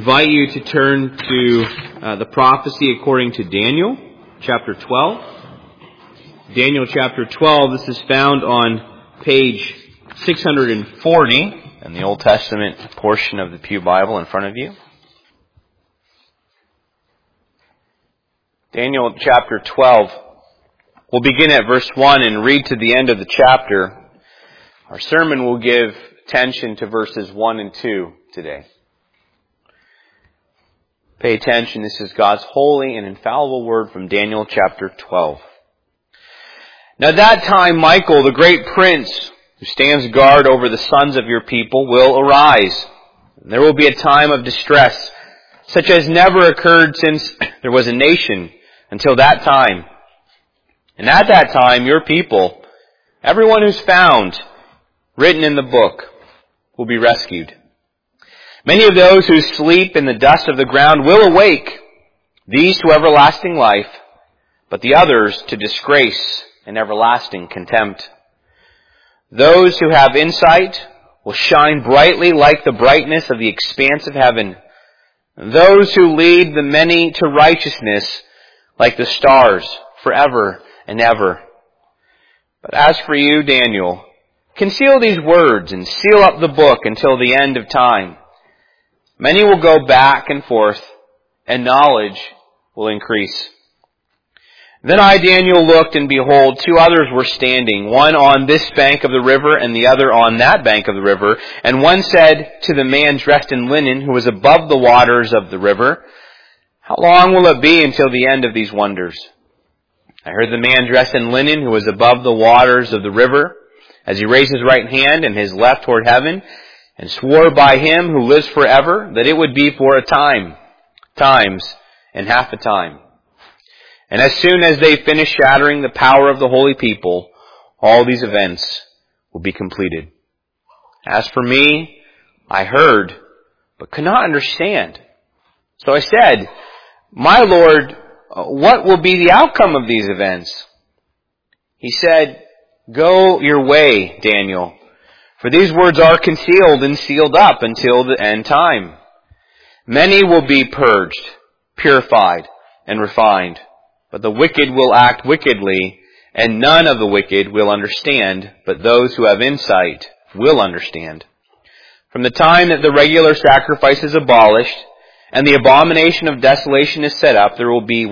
invite you to turn to the prophecy according to Daniel, chapter 12. Daniel chapter 12, this is found on page 640 in the Old Testament portion of the Pew Bible in front of you. Daniel chapter 12. We'll begin at verse 1 and read to the end of the chapter. Our sermon will give attention to verses 1 and 2 today. Pay attention, this is God's holy and infallible word from Daniel chapter 12. Now at that time Michael, the great prince, who stands guard over the sons of your people, will arise. And there will be a time of distress, such as never occurred since there was a nation until that time. And at that time your people, everyone who's found written in the book, will be rescued. Many of those who sleep in the dust of the ground will awake, these to everlasting life, but the others to disgrace and everlasting contempt. Those who have insight will shine brightly like the brightness of the expanse of heaven. Those who lead the many to righteousness like the stars forever and ever. But as for you, Daniel, conceal these words and seal up the book until the end of time. Many will go back and forth, and knowledge will increase. Then I, Daniel, looked, and behold, two others were standing, one on this bank of the river, and the other on that bank of the river. And one said to the man dressed in linen, who was above the waters of the river, how long will it be until the end of these wonders? I heard the man dressed in linen, who was above the waters of the river, as he raised his right hand and his left toward heaven, and swore by him who lives forever that it would be for a time, times, and half a time. And as soon as they finish shattering the power of the holy people, all these events will be completed. As for me, I heard, but could not understand. So I said, my Lord, what will be the outcome of these events? He said, go your way, Daniel. For these words are concealed and sealed up until the end time. Many will be purged, purified, and refined. But the wicked will act wickedly, and none of the wicked will understand, but those who have insight will understand. From the time that the regular sacrifice is abolished, and the abomination of desolation is set up, there will be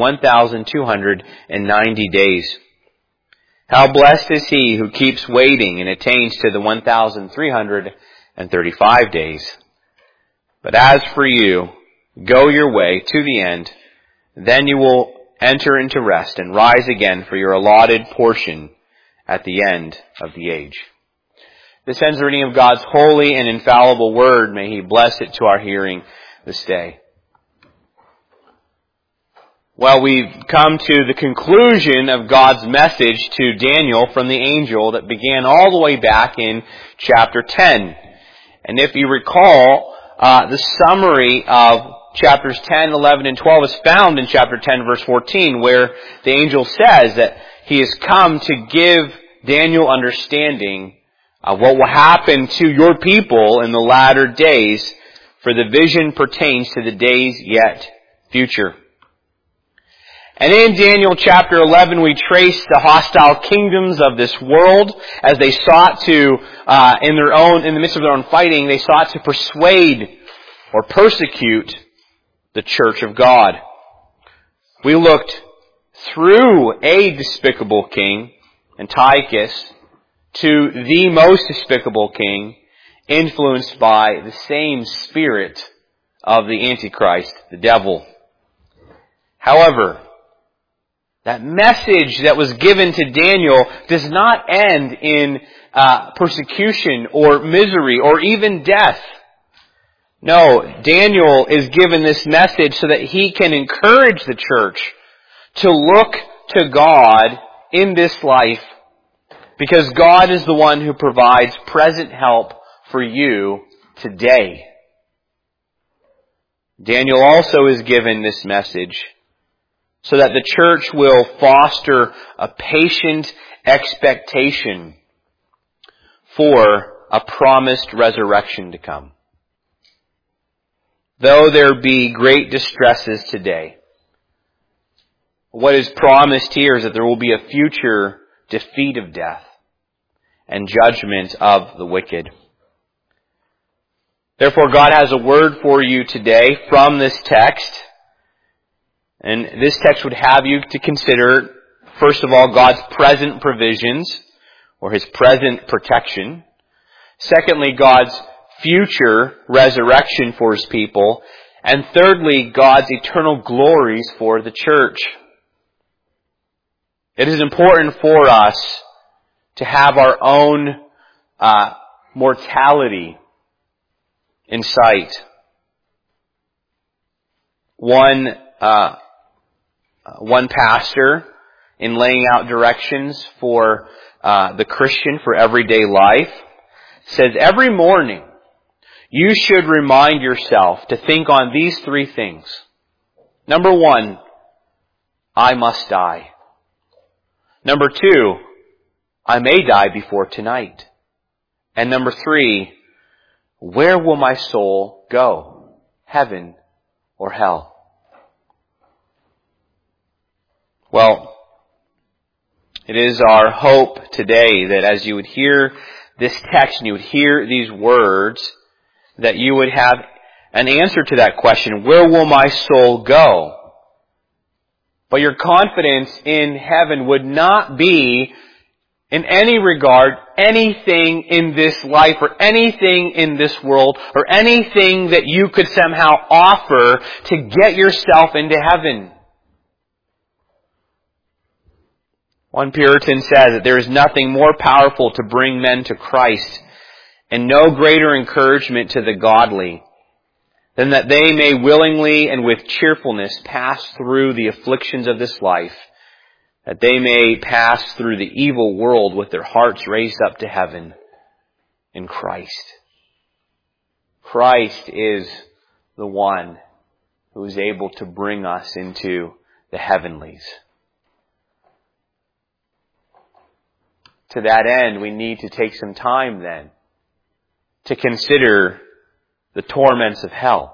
1,290 days. How blessed is he who keeps waiting and attains to the 1,335 days. But as for you, go your way to the end, then you will enter into rest and rise again for your allotted portion at the end of the age. This ends the reading of God's holy and infallible word. May he bless it to our hearing this day. Well, we've come to the conclusion of God's message to Daniel from the angel that began all the way back in chapter 10. And if you recall, the summary of chapters 10, 11, and 12 is found in chapter 10, verse 14, where the angel says that he has come to give Daniel understanding of what will happen to your people in the latter days, for the vision pertains to the days yet future. And in Daniel chapter 11, we trace the hostile kingdoms of this world as they sought to, in the midst of their own fighting, they sought to persuade or persecute the church of God. We looked through a despicable king, Antiochus, to the most despicable king, influenced by the same spirit of the Antichrist, the devil. However, that message that was given to Daniel does not end in persecution or misery or even death. No, Daniel is given this message so that he can encourage the church to look to God in this life, because God is the one who provides present help for you today. Daniel also is given this message so that the church will foster a patient expectation for a promised resurrection to come. though there be great distresses today, what is promised here is that there will be a future defeat of death and judgment of the wicked. Therefore, God has a word for you today from this text. And this text would have you to consider, first of all, God's present provisions, or His present protection. Secondly, God's future resurrection for His people. And thirdly, God's eternal glories for the church. It is important for us to have our own mortality in sight. One pastor, in laying out directions for the Christian for everyday life, says every morning you should remind yourself to think on these three things. Number one, I must die. Number two, I may die before tonight. And number three, where will my soul go? Heaven or hell? Well, it is our hope today that as you would hear this text and you would hear these words, that you would have an answer to that question, where will my soul go? But your confidence in heaven would not be in any regard, anything in this life or anything in this world or anything that you could somehow offer to get yourself into heaven. One Puritan says that there is nothing more powerful to bring men to Christ and no greater encouragement to the godly than that they may willingly and with cheerfulness pass through the afflictions of this life, that they may pass through the evil world with their hearts raised up to heaven in Christ. Christ is the one who is able to bring us into the heavenlies. To that end, we need to take some time then to consider the torments of hell.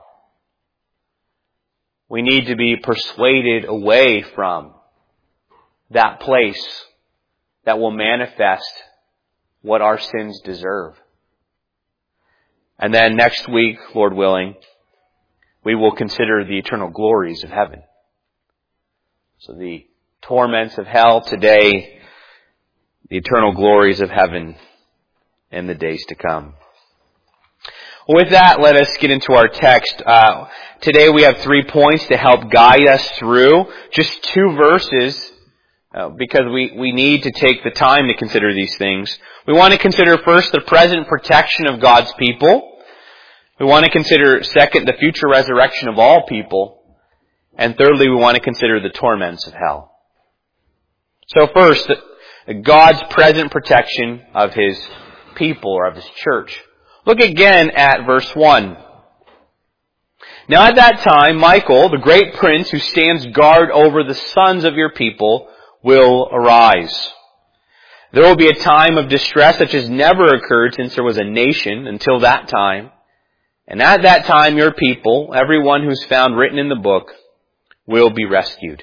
We need to be persuaded away from that place that will manifest what our sins deserve. And then next week, Lord willing, we will consider the eternal glories of heaven. So the torments of hell today, the eternal glories of heaven in the days to come. With that, let us get into our text. Today we have 3 points to help guide us through. Just 2 verses, because we need to take the time to consider these things. We want to consider first the present protection of God's people. We want to consider second the future resurrection of all people. And thirdly, we want to consider the torments of hell. So first, God's present protection of His people or of His church. Look again at verse 1. Now at that time, Michael, the great prince who stands guard over the sons of your people, will arise. There will be a time of distress such as never occurred since there was a nation until that time. And at that time, your people, everyone who's found written in the book, will be rescued.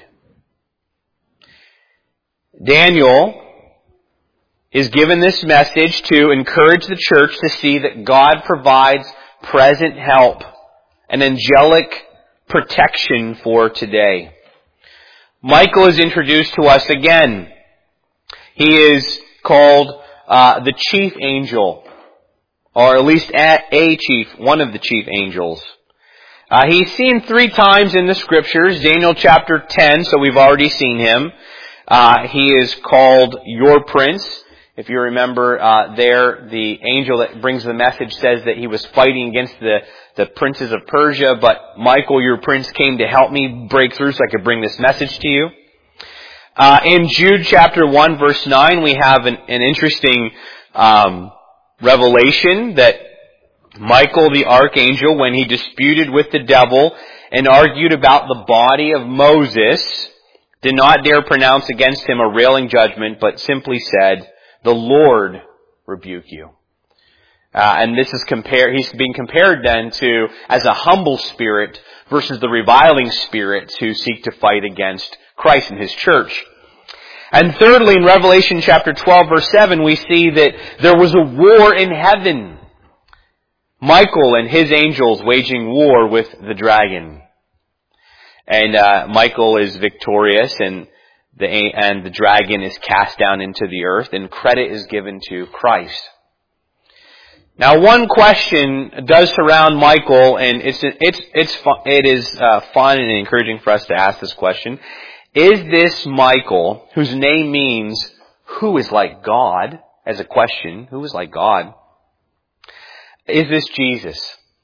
Daniel is given this message to encourage the church to see that God provides present help and angelic protection for today. Michael is introduced to us again. He is called the chief angel, or at least one of the chief angels. He's seen 3 times in the scriptures. Daniel chapter 10, so we've already seen him. He is called your prince. If you remember there, the angel that brings the message says that he was fighting against the princes of Persia, but Michael, your prince, came to help me break through so I could bring this message to you. In Jude chapter 1 verse 9, we have an interesting revelation that Michael the archangel, when he disputed with the devil and argued about the body of Moses, did not dare pronounce against him a railing judgment, but simply said, "The Lord rebuke you." And this is he's being compared then to as a humble spirit versus the reviling spirits who seek to fight against Christ and His church. And thirdly, in Revelation chapter 12 verse 7, we see that there was a war in heaven. Michael and his angels waging war with the dragon. And Michael is victorious, and the dragon is cast down into the earth, and credit is given to Christ. Now, one question does surround Michael, and it is fun and encouraging for us to ask this question. Is this Michael, whose name means "who is like God," as a question, who is like God? Is this Jesus?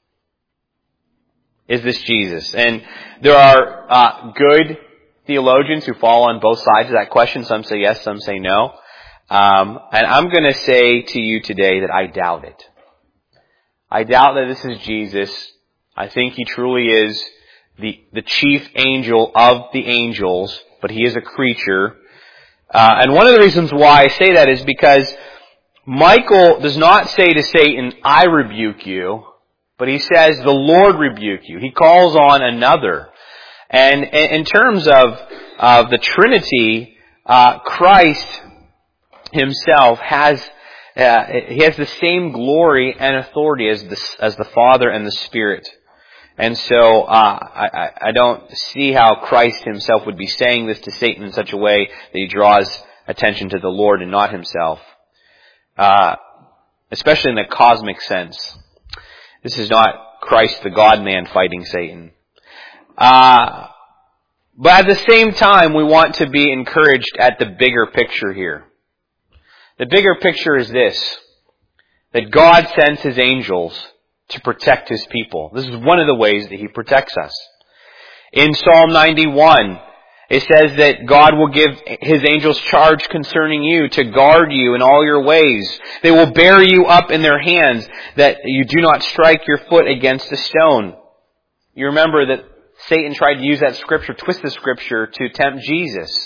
Is this Jesus? And there are good theologians who fall on both sides of that question. Some say yes, some say no. And I'm going to say to you today that I doubt it. I doubt that this is Jesus. I think He truly is the chief angel of the angels, but He is a creature. And one of the reasons why I say that is because Michael does not say to Satan, "I rebuke you," but he says, "The Lord rebuke you." He calls on another. And in terms of the Trinity, Christ Himself has the same glory and authority as the Father and the Spirit. And so I don't see how Christ Himself would be saying this to Satan in such a way that He draws attention to the Lord and not Himself. Especially in the cosmic sense. This is not Christ the God-man fighting Satan. But at the same time, we want to be encouraged at the bigger picture here. The bigger picture is this: that God sends His angels to protect His people. This is one of the ways that He protects us. In Psalm 91, it says that God will give His angels charge concerning you to guard you in all your ways. They will bear you up in their hands that you do not strike your foot against a stone. You remember that Satan tried to use that scripture, twist the scripture to tempt Jesus.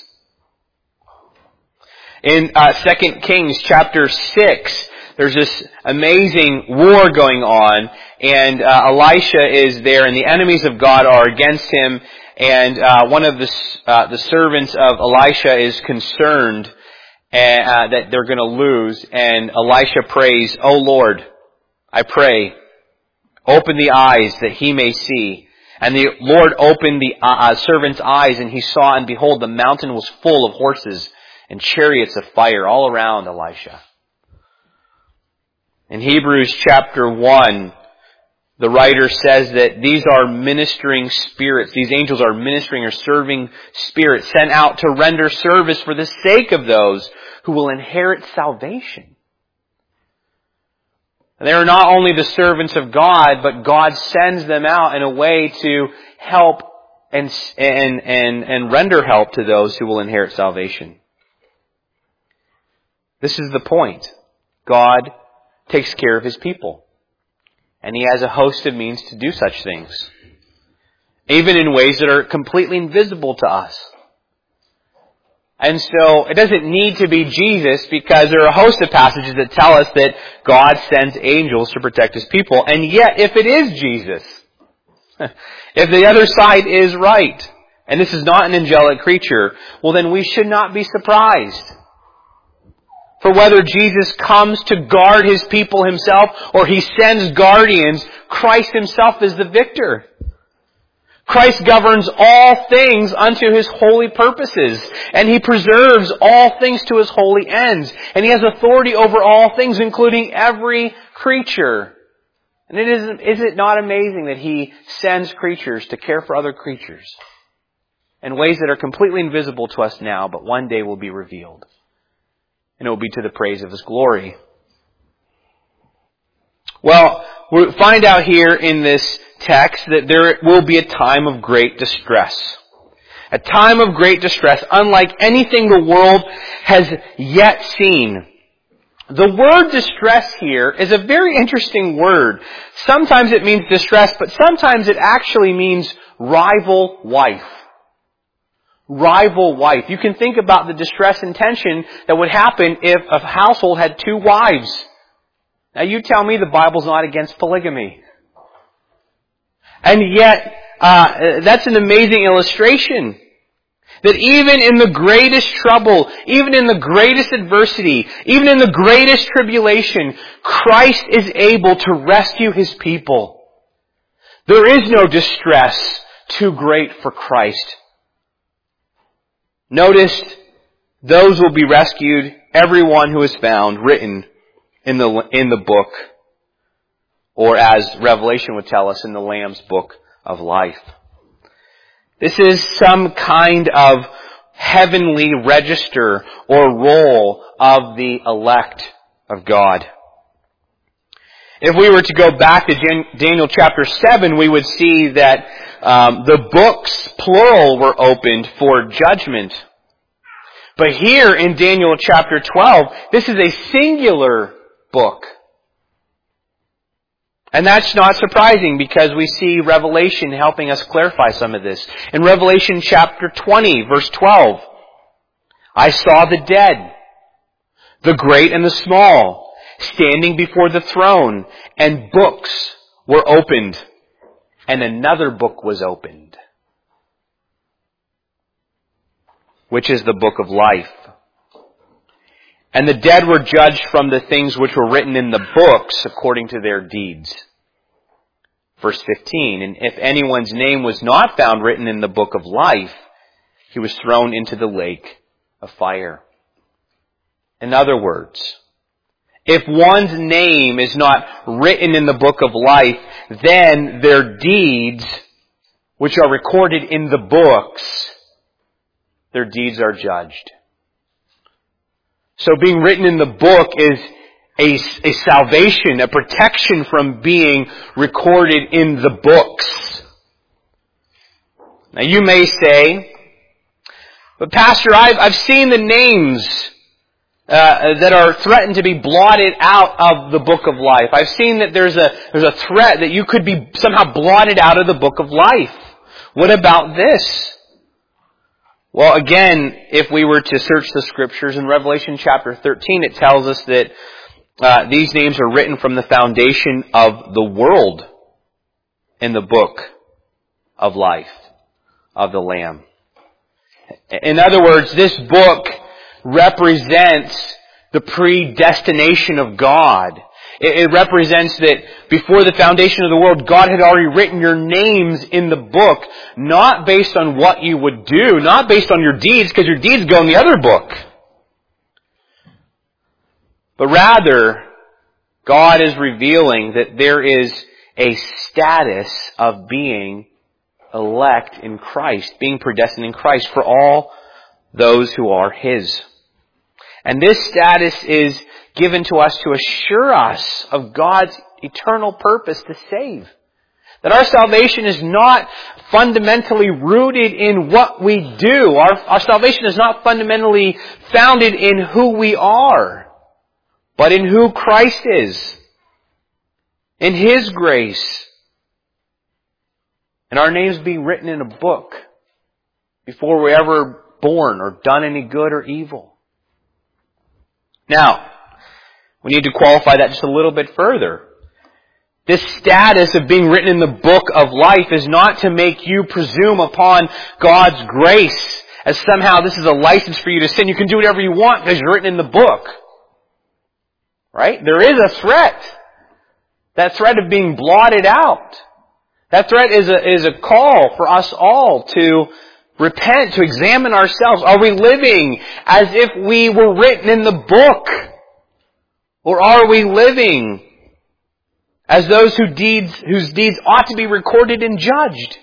In 2 Kings chapter 6, there's this amazing war going on, and Elisha is there, and the enemies of God are against him. And one of the servants of Elisha is concerned that they're going to lose. And Elisha prays, "O Lord, I pray, open the eyes that he may see." And the Lord opened the servant's eyes, and he saw, and behold, the mountain was full of horses and chariots of fire all around Elisha. In Hebrews chapter 1, the writer says that these are ministering spirits. These angels are ministering or serving spirits sent out to render service for the sake of those who will inherit salvation. They are not only the servants of God, but God sends them out in a way to help and render help to those who will inherit salvation. This is the point. God takes care of His people. And He has a host of means to do such things. Even in ways that are completely invisible to us. And so it doesn't need to be Jesus, because there are a host of passages that tell us that God sends angels to protect His people. And yet, if it is Jesus, if the other side is right, and this is not an angelic creature, well then we should not be surprised. For whether Jesus comes to guard His people Himself or He sends guardians, Christ Himself is the victor. Christ governs all things unto His holy purposes, and He preserves all things to His holy ends, and He has authority over all things, including every creature. And is it not amazing that He sends creatures to care for other creatures in ways that are completely invisible to us now, but one day will be revealed? And it will be to the praise of His glory. Well, we'll find out here in this text that there will be a time of great distress. A time of great distress, unlike anything the world has yet seen. The word distress here is a very interesting word. Sometimes it means distress, but sometimes it actually means rival wife. Rival wife. You can think about the distress and tension that would happen if a household had two wives. Now you tell me the Bible's not against polygamy. And yet, that's an amazing illustration. That even in the greatest trouble, even in the greatest adversity, even in the greatest tribulation, Christ is able to rescue His people. There is no distress too great for Christ. Notice, those will be rescued, everyone who is found written in the book, or as Revelation would tell us, in the Lamb's book of life. This is some kind of heavenly register or roll of the elect of God. If we were to go back to Daniel chapter 7, we would see that the books, plural, were opened for judgment. But here in Daniel chapter 12, this is a singular book. And that's not surprising because we see Revelation helping us clarify some of this. In Revelation chapter 20, verse 12, I saw the dead, the great and the small, standing before the throne, and books were opened, and another book was opened, which is the book of life. And the dead were judged from the things which were written in the books according to their deeds. Verse 15, and if anyone's name was not found written in the book of life, he was thrown into the lake of fire. In other words, if one's name is not written in the book of life, then their deeds, which are recorded in the books, their deeds are judged. So being written in the book is a salvation, a protection from being recorded in the books. Now you may say, but Pastor, I've seen the names that are threatened to be blotted out of the book of life. I've seen that there's a threat that you could be somehow blotted out of the book of life. What about this? Well, again, if we were to search the Scriptures in Revelation chapter 13, it tells us that these names are written from the foundation of the world in the book of life of the Lamb. In other words, this book represents the predestination of God. It represents that before the foundation of the world, God had already written your names in the book, not based on what you would do, not based on your deeds, because your deeds go in the other book. But rather, God is revealing that there is a status of being elect in Christ, being predestined in Christ for all those who are His. And this status is given to us to assure us of God's eternal purpose to save. That our salvation is not fundamentally rooted in what we do. Our salvation is not fundamentally founded in who we are, but in who Christ is, in His grace. And our names being written in a book before we're ever born or done any good or evil. Now, we need to qualify that just a little bit further. This status of being written in the book of life is not to make you presume upon God's grace as somehow this is a license for you to sin. You can do whatever you want because you're written in the book. Right? There is a threat. That threat of being blotted out. That threat is a call for us all to repent, to examine ourselves. Are we living as if we were written in the book? Or are we living as those whose deeds ought to be recorded and judged?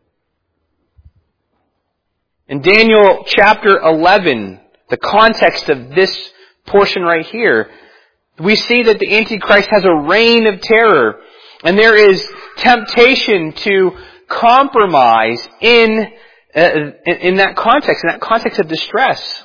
In Daniel chapter 11, the context of this portion right here, we see that the Antichrist has a reign of terror, and there is temptation to compromise in that context of distress.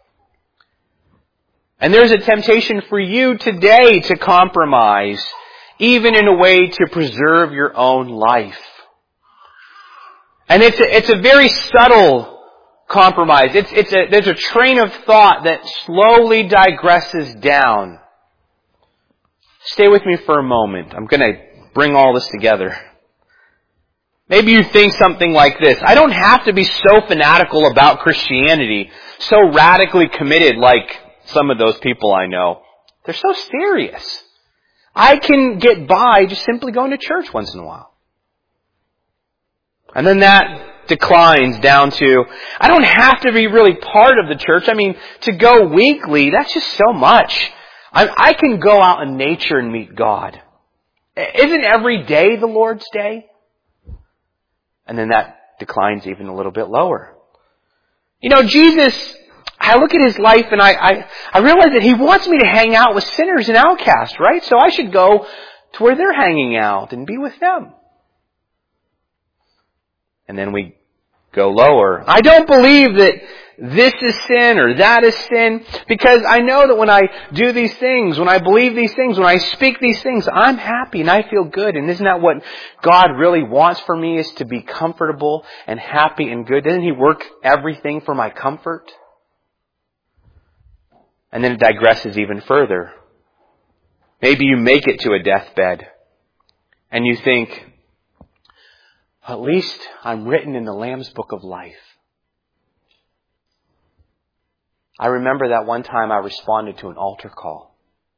And there's a temptation for you today to compromise, even in a way to preserve your own life. And it's a very subtle compromise. There's a train of thought that slowly digresses down. Stay with me for a moment. I'm going to bring all this together. Maybe you think something like this. I don't have to be so fanatical about Christianity, so radically committed like some of those people I know. They're so serious. I can get by just simply going to church once in a while. And then that declines down to, I don't have to be really part of the church. I mean, to go weekly, that's just so much. I can go out in nature and meet God. Isn't every day the Lord's day? And then that declines even a little bit lower. You know, Jesus, I look at His life and I realize that He wants me to hang out with sinners and outcasts, right? So I should go to where they're hanging out and be with them. And then we go lower. I don't believe that this is sin or that is sin, because I know that when I do these things, when I believe these things, when I speak these things, I'm happy and I feel good. And isn't that what God really wants for me, is to be comfortable and happy and good? Doesn't He work everything for my comfort? And then it digresses even further. Maybe you make it to a deathbed and you think, at least I'm written in the Lamb's Book of Life. I remember that one time I responded to an altar call.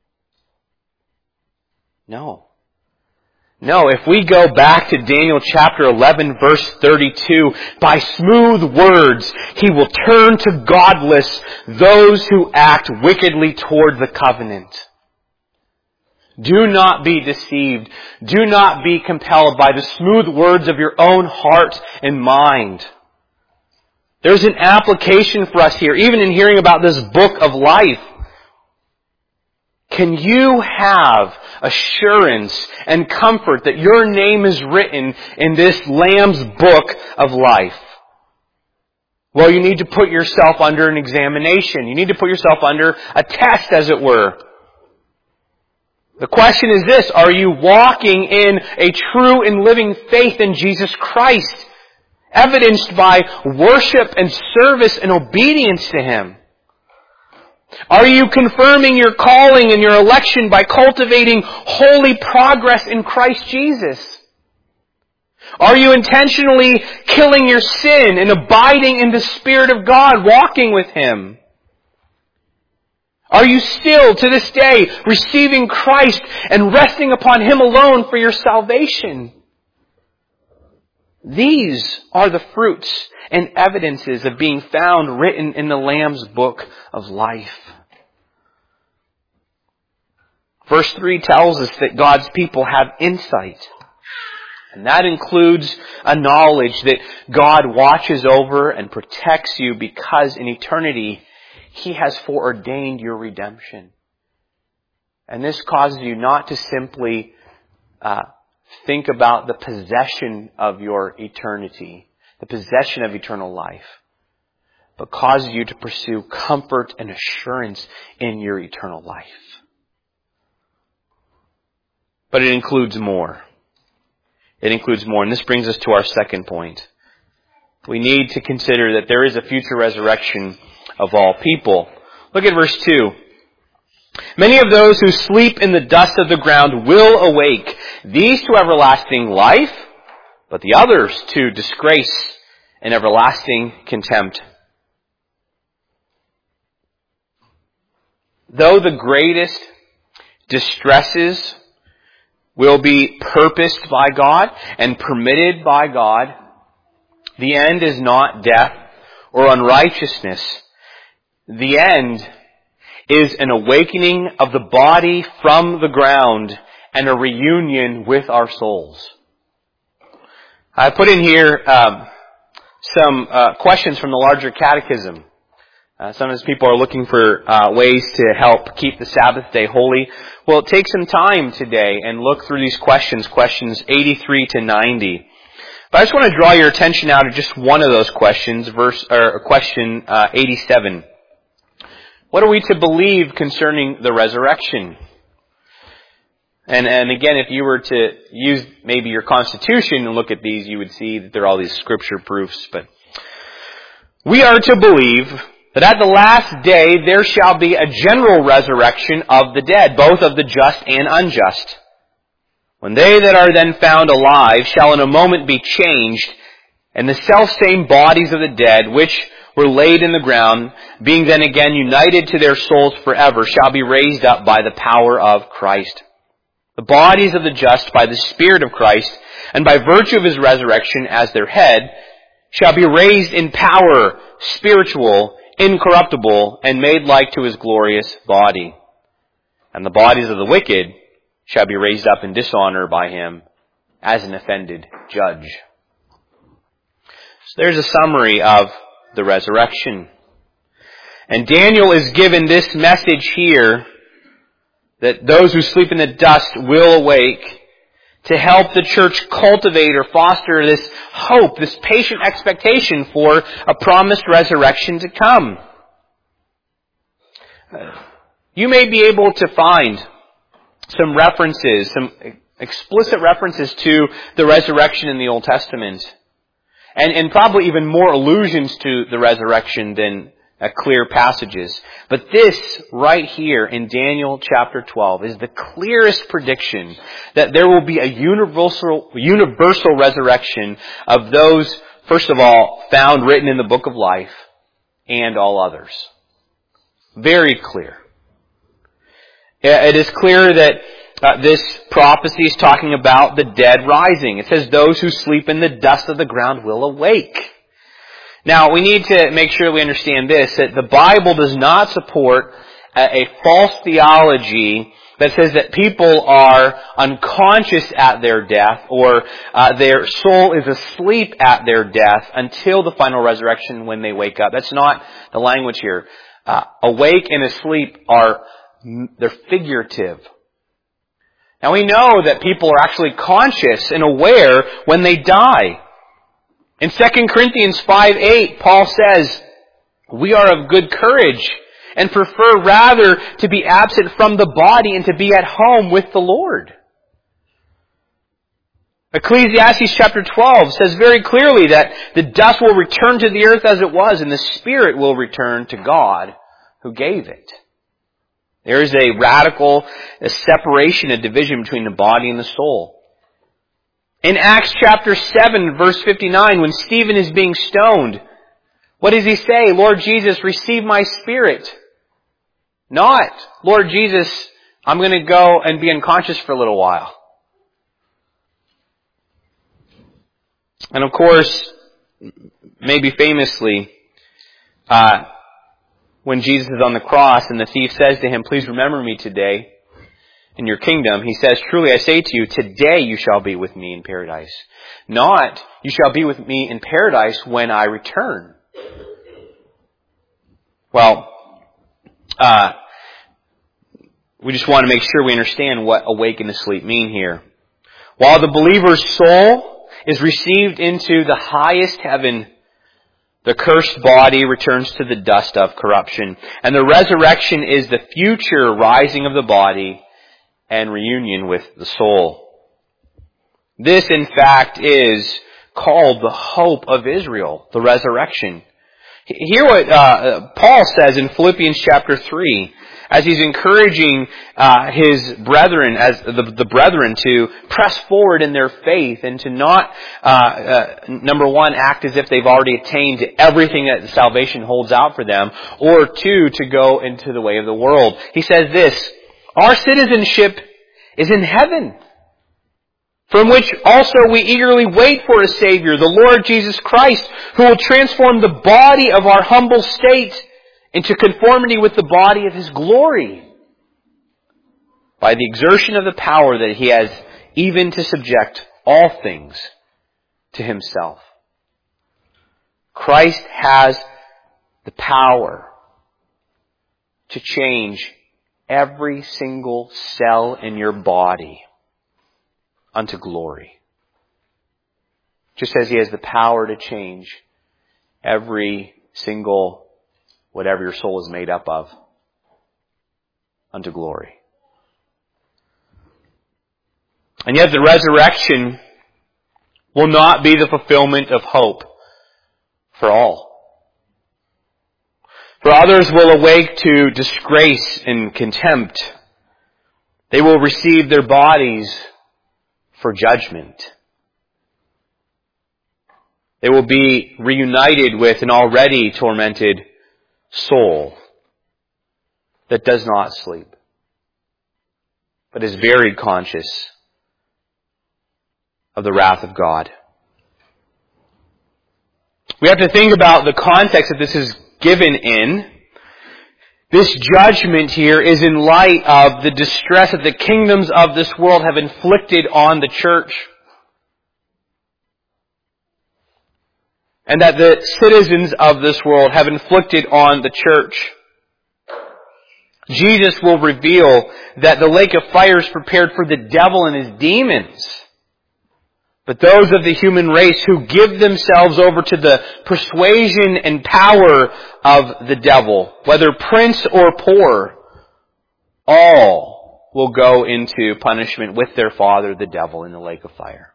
No, if we go back to Daniel chapter 11 verse 32, by smooth words He will turn to godless those who act wickedly toward the covenant. Do not be deceived. Do not be compelled by the smooth words of your own heart and mind. There's an application for us here, even in hearing about this book of life. Can you have assurance and comfort that your name is written in this Lamb's book of life? Well, you need to put yourself under an examination. You need to put yourself under a test, as it were. The question is this: are you walking in a true and living faith in Jesus Christ, evidenced by worship and service and obedience to Him? Are you confirming your calling and your election by cultivating holy progress in Christ Jesus? Are you intentionally killing your sin and abiding in the Spirit of God, walking with Him? Are you still, to this day, receiving Christ and resting upon Him alone for your salvation? These are the fruits and evidences of being found written in the Lamb's book of life. Verse 3 tells us that God's people have insight. And that includes a knowledge that God watches over and protects you because in eternity He has foreordained your redemption. And this causes you not to simply think about the possession of your eternity, the possession of eternal life, but causes you to pursue comfort and assurance in your eternal life. But it includes more. It includes more. And this brings us to our second point. We need to consider that there is a future resurrection of all people. Look at verse 2. Many of those who sleep in the dust of the ground will awake, these to everlasting life, but the others to disgrace and everlasting contempt. Though the greatest distresses will be purposed by God and permitted by God, the end is not death or unrighteousness. The end is an awakening of the body from the ground and a reunion with our souls. I put in here some questions from the larger catechism. Sometimes people are looking for ways to help keep the Sabbath day holy. Well, take some time today and look through these questions 83 to 90. But I just want to draw your attention now to just one of those questions, question 87. What are we to believe concerning the resurrection? And again, if you were to use maybe your constitution and look at these, you would see that there are all these scripture proofs. But we are to believe that at the last day there shall be a general resurrection of the dead, both of the just and unjust. When they that are then found alive shall in a moment be changed, and the selfsame bodies of the dead, which were laid in the ground, being then again united to their souls forever, shall be raised up by the power of Christ. The bodies of the just by the Spirit of Christ, and by virtue of His resurrection as their head, shall be raised in power, spiritual, incorruptible, and made like to His glorious body. And the bodies of the wicked shall be raised up in dishonor by Him as an offended judge. So there's a summary of the resurrection. And Daniel is given this message here that those who sleep in the dust will awake, to help the church cultivate or foster this hope, this patient expectation for a promised resurrection to come. You may be able to find some references, some explicit references to the resurrection in the Old Testament. And probably even more allusions to the resurrection than clear passages. But this right here in Daniel chapter 12 is the clearest prediction that there will be a universal resurrection of those, first of all, found written in the book of life and all others. Very clear. It is clear that this prophecy is talking about the dead rising. It says those who sleep in the dust of the ground will awake. Now, we need to make sure we understand this, that the Bible does not support a false theology that says that people are unconscious at their death or their soul is asleep at their death until the final resurrection when they wake up. That's not the language here. Awake and asleep they're figurative. Now we know that people are actually conscious and aware when they die. In 2 Corinthians 5:8, Paul says, "We are of good courage and prefer rather to be absent from the body and to be at home with the Lord." Ecclesiastes chapter 12 says very clearly that the dust will return to the earth as it was and the spirit will return to God who gave it. There is a radical separation, a division between the body and the soul. In Acts chapter 7, verse 59, when Stephen is being stoned, what does he say? "Lord Jesus, receive my spirit." Not, "Lord Jesus, I'm going to go and be unconscious for a little while." And of course, maybe famously, when Jesus is on the cross and the thief says to him, "Please remember me today in your kingdom," he says, "Truly I say to you, today you shall be with me in paradise." Not, "You shall be with me in paradise when I return." Well, we just want to make sure we understand what awake and asleep mean here. While the believer's soul is received into the highest heaven, the cursed body returns to the dust of corruption. And the resurrection is the future rising of the body and reunion with the soul. This, in fact, is called the hope of Israel, the resurrection. Hear what Paul says in Philippians chapter 3, as he's encouraging his brethren, as the brethren, to press forward in their faith and to not, number one, act as if they've already attained to everything that salvation holds out for them, or two, to go into the way of the world. He says this, "Our citizenship is in heaven, from which also we eagerly wait for a Savior, the Lord Jesus Christ, who will transform the body of our humble state into conformity with the body of His glory, by the exertion of the power that He has even to subject all things to Himself." Christ has the power to change every single cell in your body unto glory. Just as He has the power to change every single whatever your soul is made up of unto glory. And yet the resurrection will not be the fulfillment of hope for all. For others will awake to disgrace and contempt. They will receive their bodies for judgment. They will be reunited with an already tormented soul that does not sleep, but is very conscious of the wrath of God. We have to think about the context that this is given in. This judgment here is in light of the distress that the kingdoms of this world have inflicted on the church. And that the citizens of this world have inflicted on the church. Jesus will reveal that the lake of fire is prepared for the devil and his demons. But those of the human race who give themselves over to the persuasion and power of the devil, whether prince or poor, all will go into punishment with their father, the devil, in the lake of fire.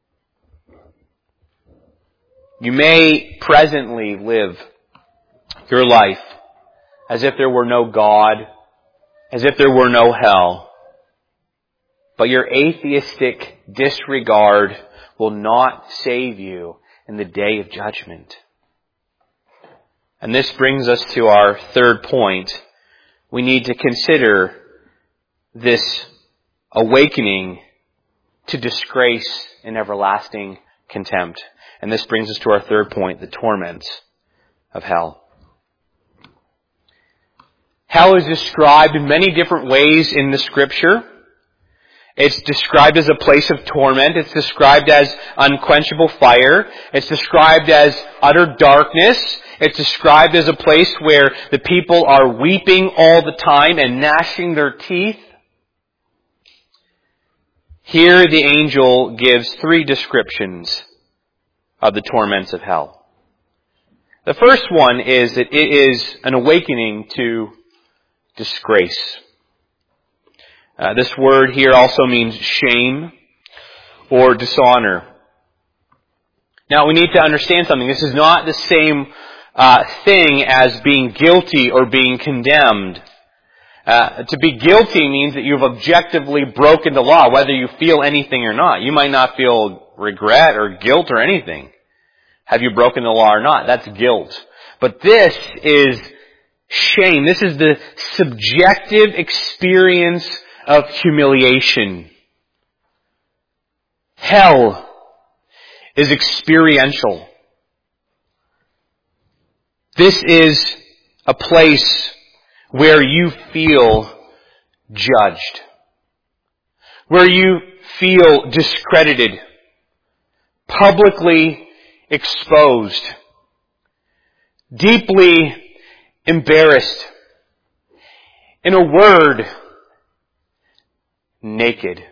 You may presently live your life as if there were no God, as if there were no hell. But your atheistic disregard will not save you in the day of judgment. And this brings us to our third point. We need to consider this awakening to disgrace and everlasting contempt. And this brings us to our third point, the torments of hell. Hell is described in many different ways in the Scripture. It's described as a place of torment. It's described as unquenchable fire. It's described as utter darkness. It's described as a place where the people are weeping all the time and gnashing their teeth. Here the angel gives three descriptions of the torments of hell. The first one is that it is an awakening to disgrace. This word here also means shame or dishonor. Now we need to understand something. This is not the same thing as being guilty or being condemned. To be guilty means that you've objectively broken the law, whether you feel anything or not. You might not feel regret or guilt or anything. Have you broken the law or not? That's guilt. But this is shame. This is the subjective experience of humiliation. Hell is experiential. This is a place where you feel judged, where you feel discredited, publicly exposed, deeply embarrassed. In a word, naked.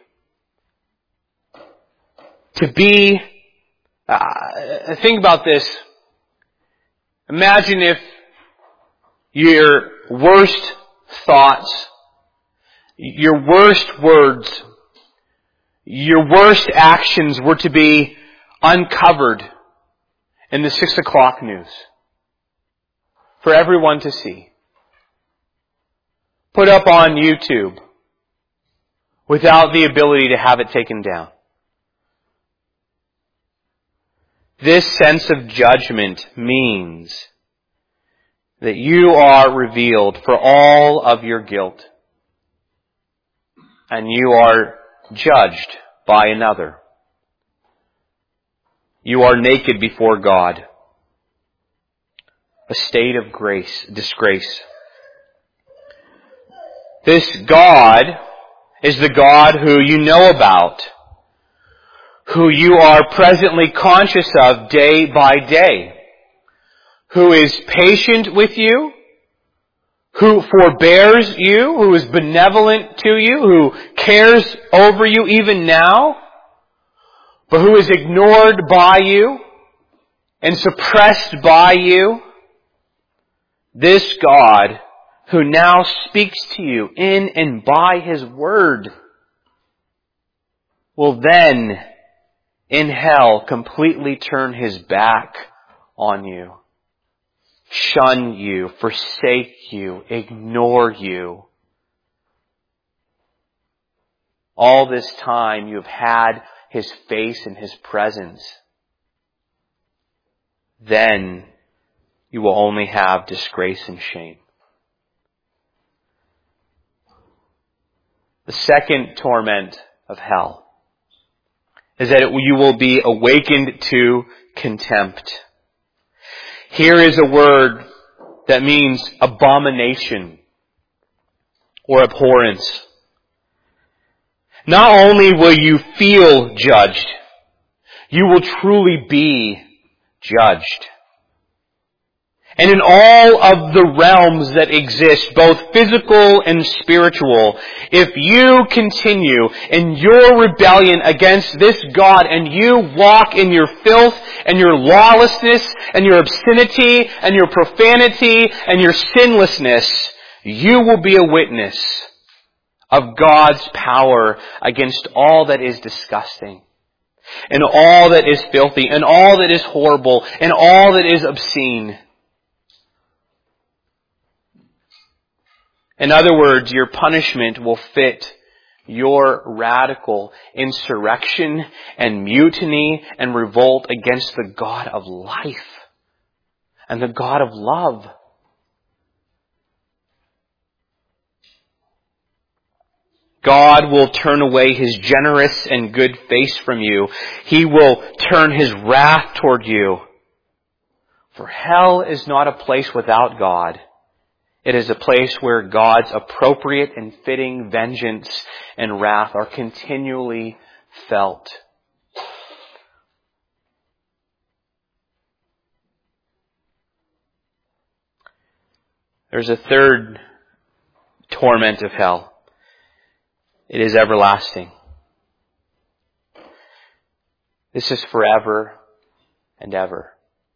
To be, think about this. Imagine if your worst thoughts, your worst words, your worst actions were to be uncovered in the 6 o'clock news for everyone to see. Put up on YouTube without the ability to have it taken down. This sense of judgment means that you are revealed for all of your guilt, and you are judged by another. You are naked before God. A state of disgrace. This God is the God who you know about, who you are presently conscious of day by day, who is patient with you, who forbears you, who is benevolent to you, who cares over you even now, but who is ignored by you and suppressed by you. This God, who now speaks to you in and by His Word, will then, in hell, completely turn His back on you. shun you, forsake you, ignore you. All this time you have had His face and His presence. Then you will only have disgrace and shame. The second torment of hell is that you will be awakened to contempt. Here is a word that means abomination or abhorrence. Not only will you feel judged, you will truly be judged. And in all of the realms that exist, both physical and spiritual, if you continue in your rebellion against this God and you walk in your filth and your lawlessness and your obscenity and your profanity and your sinlessness, you will be a witness of God's power against all that is disgusting and all that is filthy and all that is horrible and all that is obscene. In other words, your punishment will fit your radical insurrection and mutiny and revolt against the God of life and the God of love. God will turn away His generous and good face from you. He will turn His wrath toward you. For hell is not a place without God. It is a place where God's appropriate and fitting vengeance and wrath are continually felt. There's a third torment of hell. It is everlasting. This is forever and ever.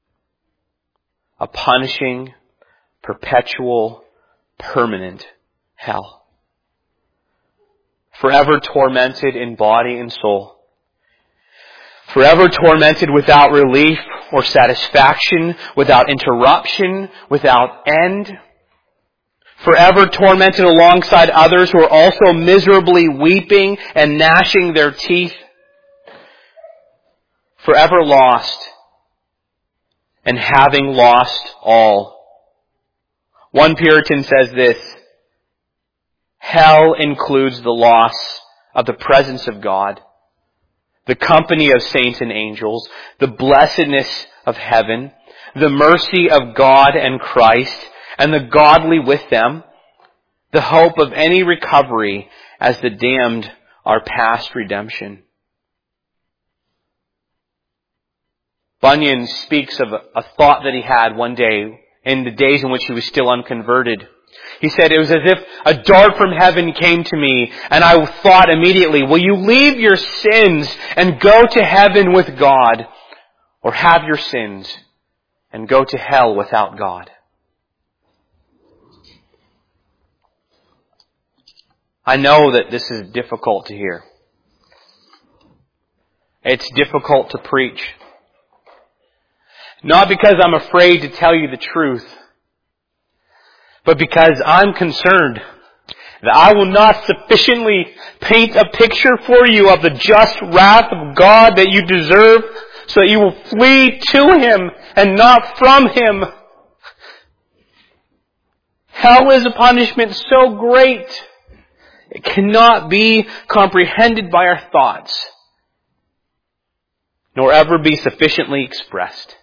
A punishing, perpetual, permanent hell. Forever tormented in body and soul. Forever tormented without relief or satisfaction, without interruption, without end. Forever tormented alongside others who are also miserably weeping and gnashing their teeth. Forever lost and having lost all. One Puritan says this: hell includes the loss of the presence of God, the company of saints and angels, the blessedness of heaven, the mercy of God and Christ, and the godly with them, the hope of any recovery as the damned are past redemption. Bunyan speaks of a thought that he had one day in the days in which he was still unconverted. He said, it was as if a dart from heaven came to me, and I thought immediately, will you leave your sins and go to heaven with God, or have your sins and go to hell without God? I know that this is difficult to hear. It's difficult to preach. Not because I'm afraid to tell you the truth, but because I'm concerned that I will not sufficiently paint a picture for you of the just wrath of God that you deserve, so that you will flee to Him and not from Him. Hell is a punishment so great, it cannot be comprehended by our thoughts, nor ever be sufficiently expressed.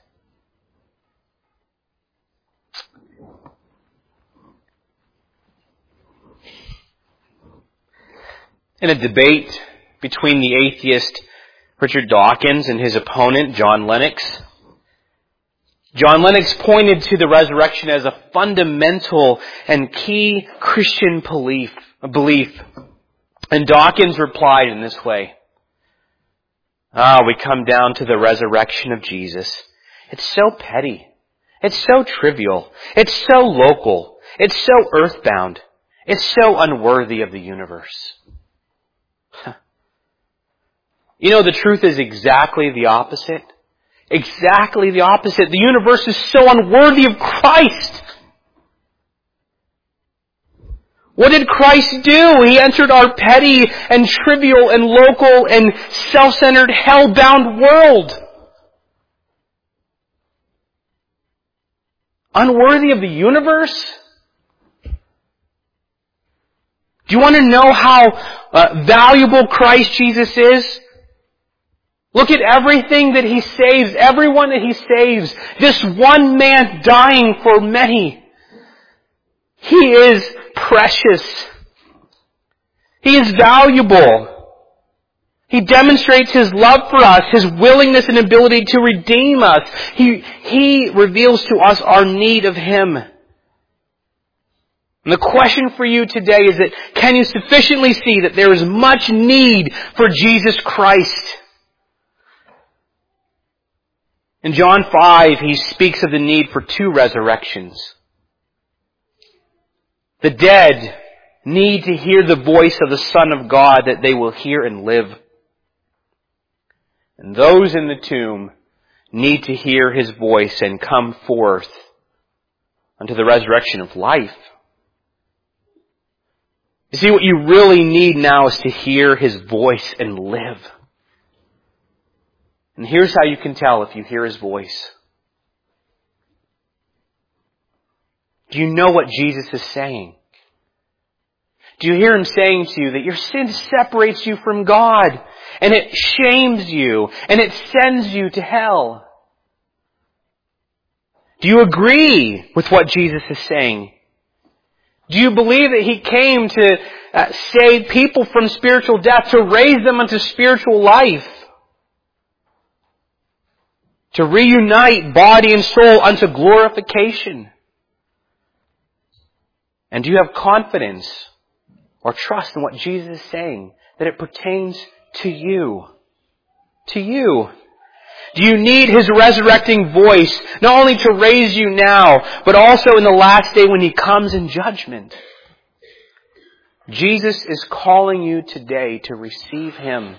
In a debate between the atheist Richard Dawkins and his opponent John Lennox, John Lennox pointed to the resurrection as a fundamental and key Christian belief. And Dawkins replied in this way: we come down to the resurrection of Jesus. It's so petty. It's so trivial. It's so local. It's so earthbound. It's so unworthy of the universe. You know, the truth is exactly the opposite. Exactly the opposite. The universe is so unworthy of Christ. What did Christ do? He entered our petty and trivial and local and self-centered, hell-bound world. Unworthy of the universe? Do you want to know how valuable Christ Jesus is? Look at everything that He saves, everyone that He saves. This one man dying for many. He is precious. He is valuable. He demonstrates His love for us, His willingness and ability to redeem us. He reveals to us our need of Him. And the question for you today is that, can you sufficiently see that there is much need for Jesus Christ? In John 5, He speaks of the need for 2 resurrections. The dead need to hear the voice of the Son of God that they will hear and live. And those in the tomb need to hear His voice and come forth unto the resurrection of life. You see, what you really need now is to hear His voice and live. And here's how you can tell if you hear His voice. Do you know what Jesus is saying? Do you hear Him saying to you that your sin separates you from God, and it shames you, and it sends you to hell? Do you agree with what Jesus is saying? Do you believe that He came to save people from spiritual death, to raise them unto spiritual life? To reunite body and soul unto glorification? And do you have confidence or trust in what Jesus is saying, that it pertains to you? To you. Do you need His resurrecting voice, not only to raise you now, but also in the last day when He comes in judgment? Jesus is calling you today to receive Him.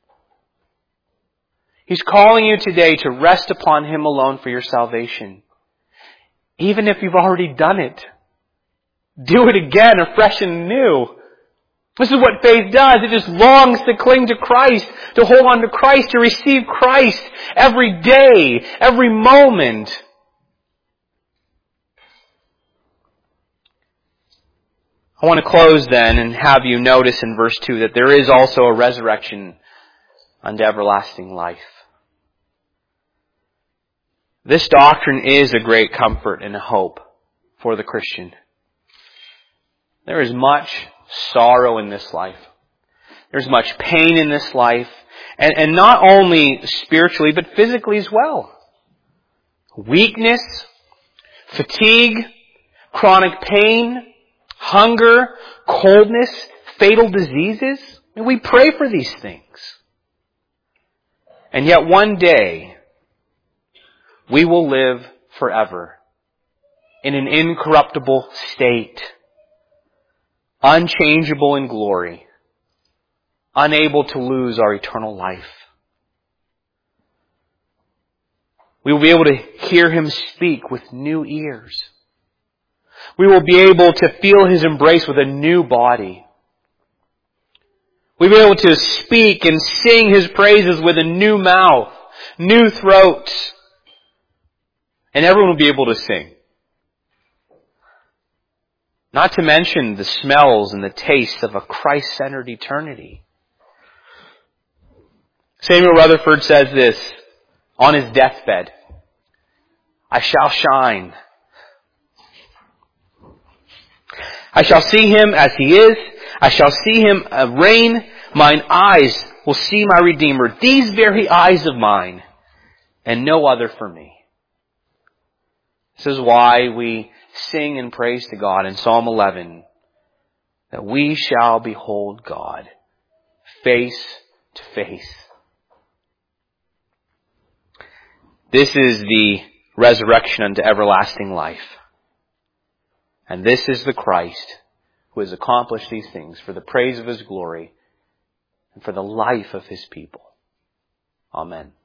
He's calling you today to rest upon Him alone for your salvation. Even if you've already done it. Do it again, afresh and new. This is what faith does. It just longs to cling to Christ, to hold on to Christ, to receive Christ every day, every moment. I want to close then and have you notice in verse 2 that there is also a resurrection unto everlasting life. This doctrine is a great comfort and a hope for the Christian. There is much sorrow in this life. There's much pain in this life. And not only spiritually, but physically as well. Weakness, fatigue, chronic pain, hunger, coldness, fatal diseases. And we pray for these things. And yet one day, we will live forever in an incorruptible state, unchangeable in glory, unable to lose our eternal life. We will be able to hear Him speak with new ears. We will be able to feel His embrace with a new body. We'll be able to speak and sing His praises with a new mouth, new throats. And everyone will be able to sing. Not to mention the smells and the tastes of a Christ-centered eternity. Samuel Rutherford says this on his deathbed: I shall shine. I shall see Him as He is. I shall see Him reign. Mine eyes will see my Redeemer. These very eyes of mine, and no other for me. This is why we sing and praise to God in Psalm 11, that we shall behold God face to face. This is the resurrection unto everlasting life. And this is the Christ who has accomplished these things for the praise of His glory and for the life of His people. Amen.